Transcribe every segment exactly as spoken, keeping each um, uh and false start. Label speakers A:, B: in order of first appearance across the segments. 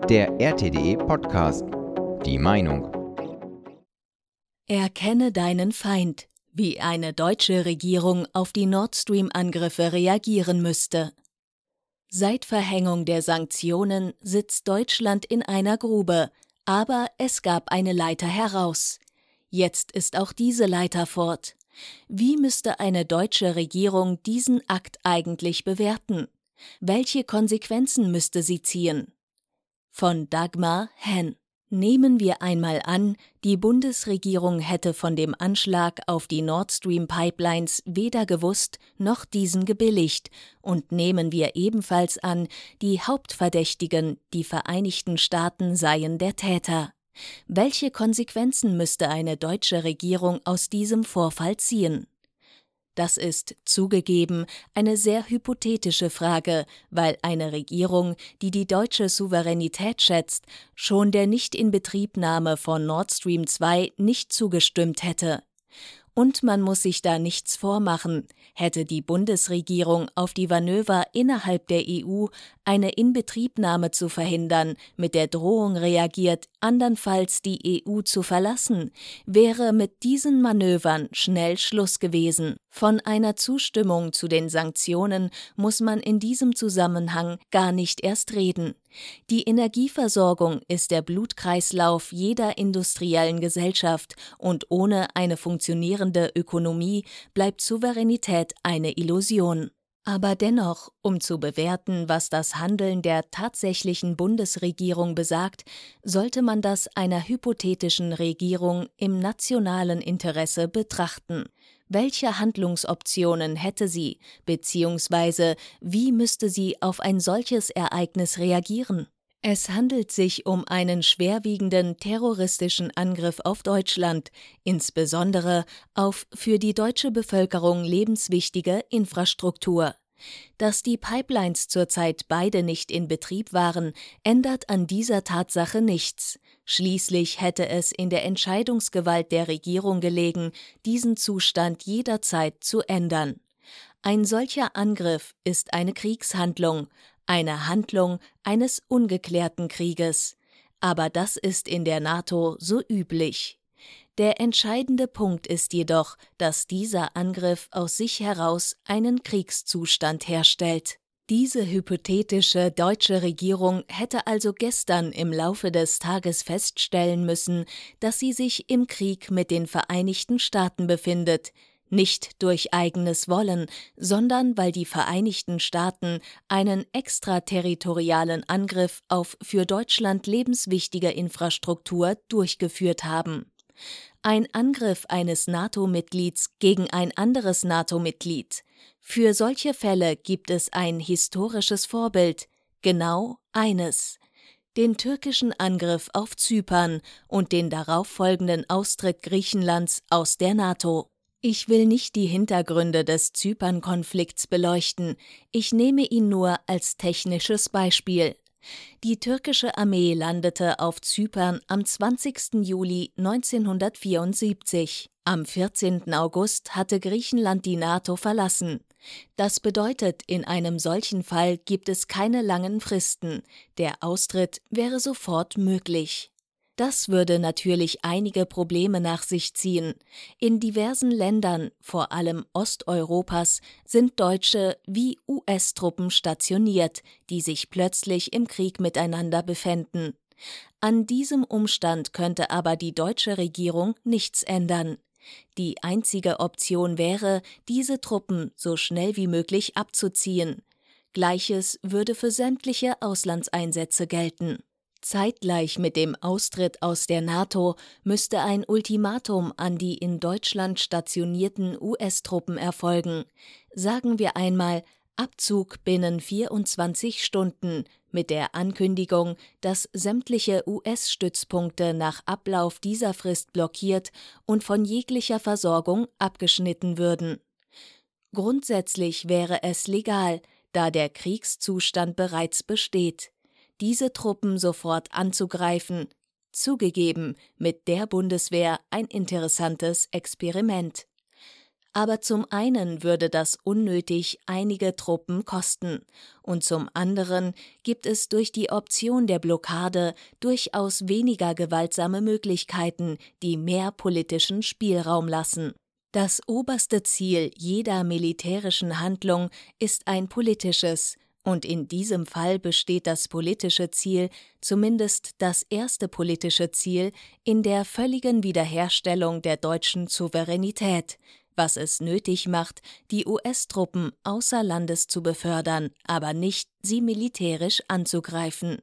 A: Der R T D E-Podcast. Die Meinung.
B: Erkenne deinen Feind, wie eine deutsche Regierung auf die Nord Stream-Angriffe reagieren müsste. Seit Verhängung der Sanktionen sitzt Deutschland in einer Grube, aber es gab eine Leiter heraus. Jetzt ist auch diese Leiter fort. Wie müsste eine deutsche Regierung diesen Akt eigentlich bewerten? Welche Konsequenzen müsste sie ziehen? Von Dagmar Henn. Nehmen wir einmal an, die Bundesregierung hätte von dem Anschlag auf die Nord Stream Pipelines weder gewusst noch diesen gebilligt, und nehmen wir ebenfalls an, die Hauptverdächtigen, die Vereinigten Staaten, seien der Täter. Welche Konsequenzen müsste eine deutsche Regierung aus diesem Vorfall ziehen? Das ist, zugegeben, eine sehr hypothetische Frage, weil eine Regierung, die die deutsche Souveränität schätzt, schon der Nichtinbetriebnahme von Nord Stream zwei nicht zugestimmt hätte. Und man muss sich da nichts vormachen, hätte die Bundesregierung auf die Manöver innerhalb der E U, eine Inbetriebnahme zu verhindern, mit der Drohung reagiert, andernfalls die E U zu verlassen, wäre mit diesen Manövern schnell Schluss gewesen. Von einer Zustimmung zu den Sanktionen muss man in diesem Zusammenhang gar nicht erst reden. Die Energieversorgung ist der Blutkreislauf jeder industriellen Gesellschaft, und ohne eine funktionierende Ökonomie bleibt Souveränität eine Illusion. Aber dennoch, um zu bewerten, was das Handeln der tatsächlichen Bundesregierung besagt, sollte man das einer hypothetischen Regierung im nationalen Interesse betrachten. Welche Handlungsoptionen hätte sie, beziehungsweise wie müsste sie auf ein solches Ereignis reagieren? Es handelt sich um einen schwerwiegenden terroristischen Angriff auf Deutschland, insbesondere auf für die deutsche Bevölkerung lebenswichtige Infrastruktur. Dass die Pipelines zurzeit beide nicht in Betrieb waren, ändert an dieser Tatsache nichts. Schließlich hätte es in der Entscheidungsgewalt der Regierung gelegen, diesen Zustand jederzeit zu ändern. Ein solcher Angriff ist eine Kriegshandlung, eine Handlung eines ungeklärten Krieges. Aber das ist in der NATO so üblich. Der entscheidende Punkt ist jedoch, dass dieser Angriff aus sich heraus einen Kriegszustand herstellt. Diese hypothetische deutsche Regierung hätte also gestern im Laufe des Tages feststellen müssen, dass sie sich im Krieg mit den Vereinigten Staaten befindet, nicht durch eigenes Wollen, sondern weil die Vereinigten Staaten einen extraterritorialen Angriff auf für Deutschland lebenswichtige Infrastruktur durchgeführt haben. Ein Angriff eines NATO-Mitglieds gegen ein anderes NATO-Mitglied. Für solche Fälle gibt es ein historisches Vorbild, genau eines: den türkischen Angriff auf Zypern und den darauffolgenden Austritt Griechenlands aus der NATO. Ich will nicht die Hintergründe des Zypern-Konflikts beleuchten, ich nehme ihn nur als technisches Beispiel. Die türkische Armee landete auf Zypern am zwanzigsten Juli neunzehnhundertvierundsiebzig. Am vierzehnten August hatte Griechenland die NATO verlassen. Das bedeutet, in einem solchen Fall gibt es keine langen Fristen. Der Austritt wäre sofort möglich. Das würde natürlich einige Probleme nach sich ziehen. In diversen Ländern, vor allem Osteuropas, sind deutsche wie U S-Truppen stationiert, die sich plötzlich im Krieg miteinander befänden. An diesem Umstand könnte aber die deutsche Regierung nichts ändern. Die einzige Option wäre, diese Truppen so schnell wie möglich abzuziehen. Gleiches würde für sämtliche Auslandseinsätze gelten. Zeitgleich mit dem Austritt aus der NATO müsste ein Ultimatum an die in Deutschland stationierten U S-Truppen erfolgen. Sagen wir einmal Abzug binnen vierundzwanzig Stunden mit der Ankündigung, dass sämtliche U S-Stützpunkte nach Ablauf dieser Frist blockiert und von jeglicher Versorgung abgeschnitten würden. Grundsätzlich wäre es legal, da der Kriegszustand bereits besteht, diese Truppen sofort anzugreifen. Zugegeben, mit der Bundeswehr ein interessantes Experiment. Aber zum einen würde das unnötig einige Truppen kosten und zum anderen gibt es durch die Option der Blockade durchaus weniger gewaltsame Möglichkeiten, die mehr politischen Spielraum lassen. Das oberste Ziel jeder militärischen Handlung ist ein politisches, und in diesem Fall besteht das politische Ziel, zumindest das erste politische Ziel, in der völligen Wiederherstellung der deutschen Souveränität, was es nötig macht, die U S-Truppen außer Landes zu befördern, aber nicht, sie militärisch anzugreifen.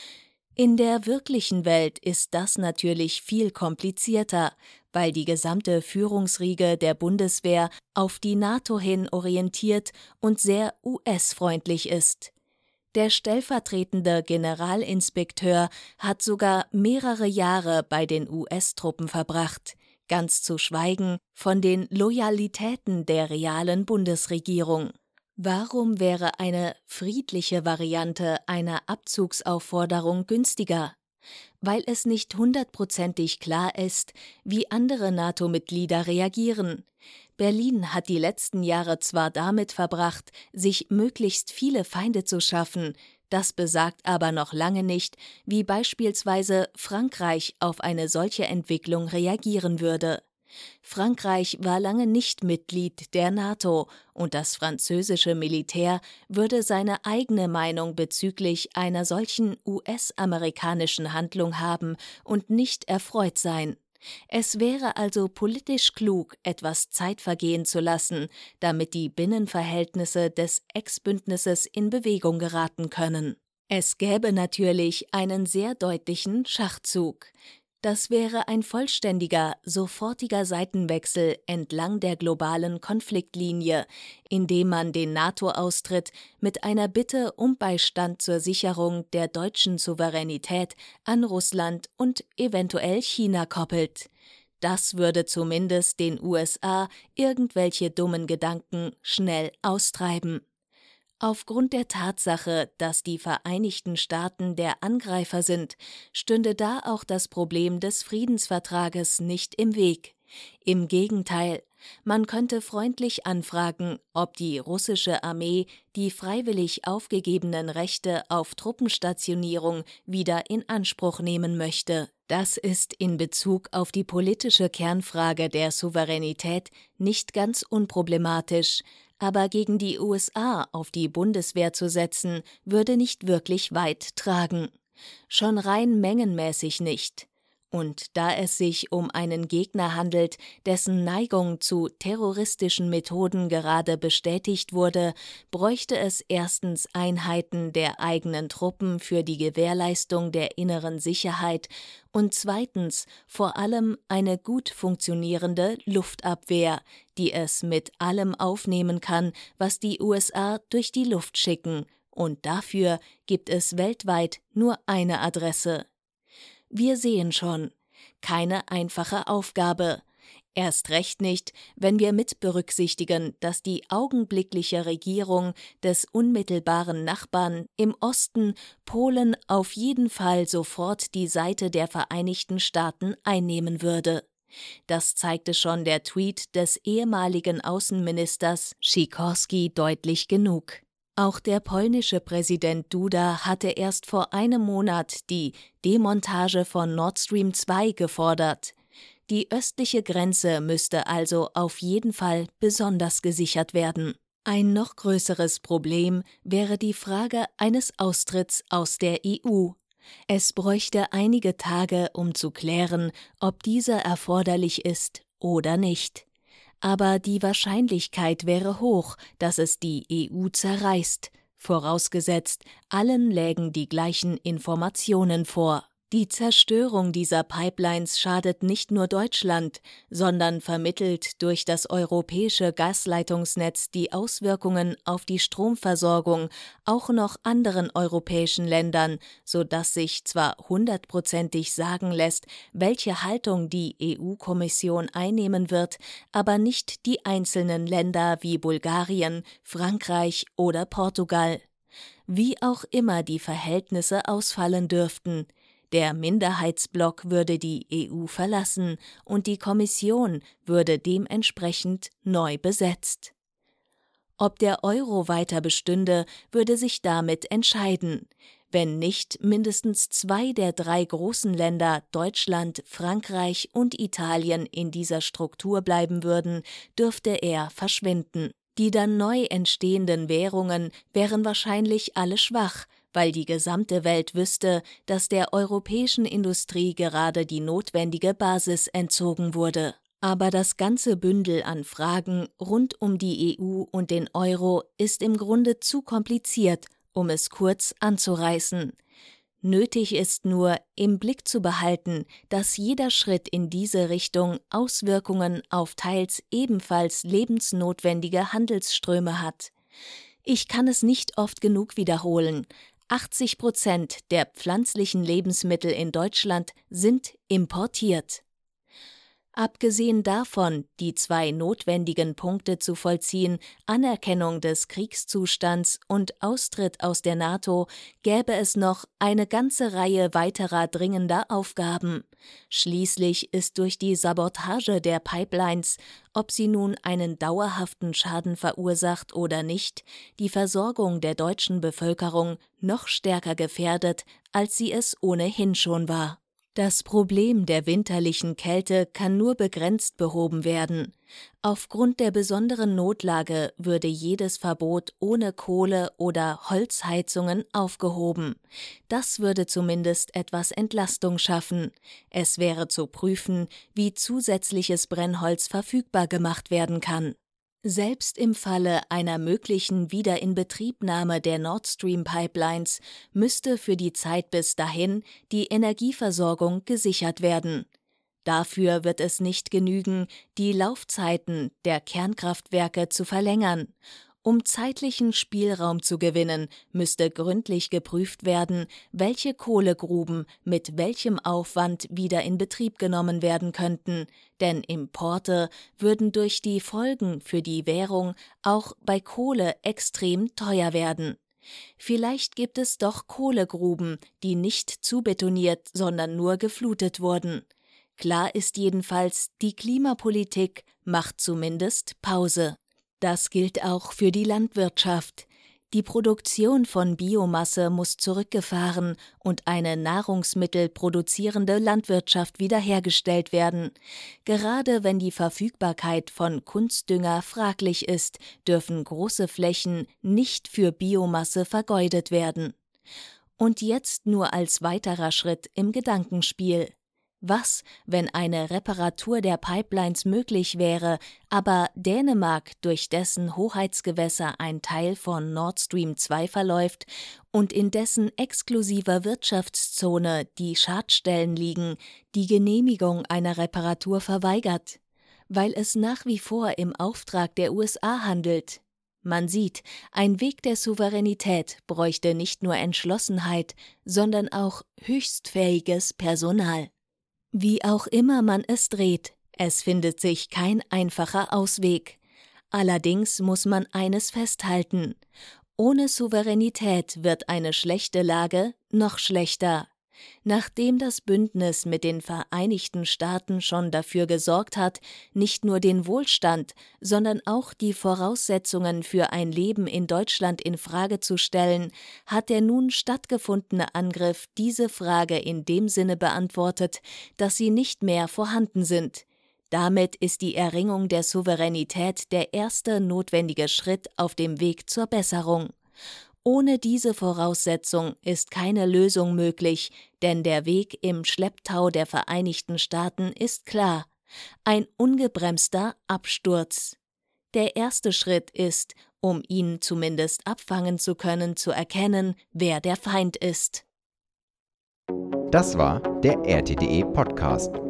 B: In der wirklichen Welt ist das natürlich viel komplizierter, weil die gesamte Führungsriege der Bundeswehr auf die NATO hin orientiert und sehr U S-freundlich ist. Der stellvertretende Generalinspekteur hat sogar mehrere Jahre bei den U S-Truppen verbracht, ganz zu schweigen von den Loyalitäten der realen Bundesregierung. Warum wäre eine friedliche Variante einer Abzugsaufforderung günstiger? Weil es nicht hundertprozentig klar ist, wie andere NATO-Mitglieder reagieren. Berlin hat die letzten Jahre zwar damit verbracht, sich möglichst viele Feinde zu schaffen, das besagt aber noch lange nicht, wie beispielsweise Frankreich auf eine solche Entwicklung reagieren würde. Frankreich war lange nicht Mitglied der NATO und das französische Militär würde seine eigene Meinung bezüglich einer solchen U S-amerikanischen Handlung haben und nicht erfreut sein. Es wäre also politisch klug, etwas Zeit vergehen zu lassen, damit die Binnenverhältnisse des Ex-Bündnisses in Bewegung geraten können. Es gäbe natürlich einen sehr deutlichen Schachzug. Das wäre ein vollständiger, sofortiger Seitenwechsel entlang der globalen Konfliktlinie, indem man den NATO-Austritt mit einer Bitte um Beistand zur Sicherung der deutschen Souveränität an Russland und eventuell China koppelt. Das würde zumindest den U S A irgendwelche dummen Gedanken schnell austreiben. Aufgrund der Tatsache, dass die Vereinigten Staaten der Angreifer sind, stünde da auch das Problem des Friedensvertrages nicht im Weg. Im Gegenteil, man könnte freundlich anfragen, ob die russische Armee die freiwillig aufgegebenen Rechte auf Truppenstationierung wieder in Anspruch nehmen möchte. Das ist in Bezug auf die politische Kernfrage der Souveränität nicht ganz unproblematisch, aber gegen die U S A auf die Bundeswehr zu setzen, würde nicht wirklich weit tragen. Schon rein mengenmäßig nicht. Und da es sich um einen Gegner handelt, dessen Neigung zu terroristischen Methoden gerade bestätigt wurde, bräuchte es erstens Einheiten der eigenen Truppen für die Gewährleistung der inneren Sicherheit und zweitens vor allem eine gut funktionierende Luftabwehr, die es mit allem aufnehmen kann, was die U S A durch die Luft schicken, und dafür gibt es weltweit nur eine Adresse. Wir sehen schon, keine einfache Aufgabe. Erst recht nicht, wenn wir mit berücksichtigen, dass die augenblickliche Regierung des unmittelbaren Nachbarn im Osten, Polen, auf jeden Fall sofort die Seite der Vereinigten Staaten einnehmen würde. Das zeigte schon der Tweet des ehemaligen Außenministers Sikorski deutlich genug. Auch der polnische Präsident Duda hatte erst vor einem Monat die Demontage von Nord Stream zwei gefordert. Die östliche Grenze müsste also auf jeden Fall besonders gesichert werden. Ein noch größeres Problem wäre die Frage eines Austritts aus der E U. Es bräuchte einige Tage, um zu klären, ob dieser erforderlich ist oder nicht. Aber die Wahrscheinlichkeit wäre hoch, dass es die E U zerreißt, vorausgesetzt, allen lägen die gleichen Informationen vor. Die Zerstörung dieser Pipelines schadet nicht nur Deutschland, sondern vermittelt durch das europäische Gasleitungsnetz die Auswirkungen auf die Stromversorgung auch noch anderen europäischen Ländern, sodass sich zwar hundertprozentig sagen lässt, welche Haltung die E U-Kommission einnehmen wird, aber nicht die einzelnen Länder wie Bulgarien, Frankreich oder Portugal. Wie auch immer die Verhältnisse ausfallen dürften, Der Minderheitsblock würde die E U verlassen und die Kommission würde dementsprechend neu besetzt. Ob der Euro weiter bestünde, würde sich damit entscheiden. Wenn nicht mindestens zwei der drei großen Länder Deutschland, Frankreich und Italien in dieser Struktur bleiben würden, dürfte er verschwinden. Die dann neu entstehenden Währungen wären wahrscheinlich alle schwach, weil die gesamte Welt wüsste, dass der europäischen Industrie gerade die notwendige Basis entzogen wurde. Aber das ganze Bündel an Fragen rund um die E U und den Euro ist im Grunde zu kompliziert, um es kurz anzureißen. Nötig ist nur, im Blick zu behalten, dass jeder Schritt in diese Richtung Auswirkungen auf teils ebenfalls lebensnotwendige Handelsströme hat. Ich kann es nicht oft genug wiederholen. achtzig Prozent der pflanzlichen Lebensmittel in Deutschland sind importiert. Abgesehen davon, die zwei notwendigen Punkte zu vollziehen, Anerkennung des Kriegszustands und Austritt aus der NATO, gäbe es noch eine ganze Reihe weiterer dringender Aufgaben. Schließlich ist durch die Sabotage der Pipelines, ob sie nun einen dauerhaften Schaden verursacht oder nicht, die Versorgung der deutschen Bevölkerung noch stärker gefährdet, als sie es ohnehin schon war. Das Problem der winterlichen Kälte kann nur begrenzt behoben werden. Aufgrund der besonderen Notlage würde jedes Verbot ohne Kohle- oder Holzheizungen aufgehoben. Das würde zumindest etwas Entlastung schaffen. Es wäre zu prüfen, wie zusätzliches Brennholz verfügbar gemacht werden kann. Selbst im Falle einer möglichen Wiederinbetriebnahme der Nord Stream Pipelines müsste für die Zeit bis dahin die Energieversorgung gesichert werden. Dafür wird es nicht genügen, die Laufzeiten der Kernkraftwerke zu verlängern. Um zeitlichen Spielraum zu gewinnen, müsste gründlich geprüft werden, welche Kohlegruben mit welchem Aufwand wieder in Betrieb genommen werden könnten, denn Importe würden durch die Folgen für die Währung auch bei Kohle extrem teuer werden. Vielleicht gibt es doch Kohlegruben, die nicht zubetoniert, sondern nur geflutet wurden. Klar ist jedenfalls, die Klimapolitik macht zumindest Pause. Das gilt auch für die Landwirtschaft. Die Produktion von Biomasse muss zurückgefahren und eine nahrungsmittelproduzierende Landwirtschaft wiederhergestellt werden. Gerade wenn die Verfügbarkeit von Kunstdünger fraglich ist, dürfen große Flächen nicht für Biomasse vergeudet werden. Und jetzt nur als weiterer Schritt im Gedankenspiel. Was, wenn eine Reparatur der Pipelines möglich wäre, aber Dänemark, durch dessen Hoheitsgewässer ein Teil von Nord Stream zwei verläuft und in dessen exklusiver Wirtschaftszone die Schadstellen liegen, die Genehmigung einer Reparatur verweigert, weil es nach wie vor im Auftrag der U S A handelt? Man sieht, ein Weg der Souveränität bräuchte nicht nur Entschlossenheit, sondern auch höchstfähiges Personal. Wie auch immer man es dreht, es findet sich kein einfacher Ausweg. Allerdings muss man eines festhalten: Ohne Souveränität wird eine schlechte Lage noch schlechter. Nachdem das Bündnis mit den Vereinigten Staaten schon dafür gesorgt hat, nicht nur den Wohlstand, sondern auch die Voraussetzungen für ein Leben in Deutschland in Frage zu stellen, hat der nun stattgefundene Angriff diese Frage in dem Sinne beantwortet, dass sie nicht mehr vorhanden sind. Damit ist die Erringung der Souveränität der erste notwendige Schritt auf dem Weg zur Besserung. Ohne diese Voraussetzung ist keine Lösung möglich, denn der Weg im Schlepptau der Vereinigten Staaten ist klar: ein ungebremster Absturz. Der erste Schritt ist, um ihn zumindest abfangen zu können, zu erkennen, wer der Feind ist.
A: Das war der R T D E Podcast.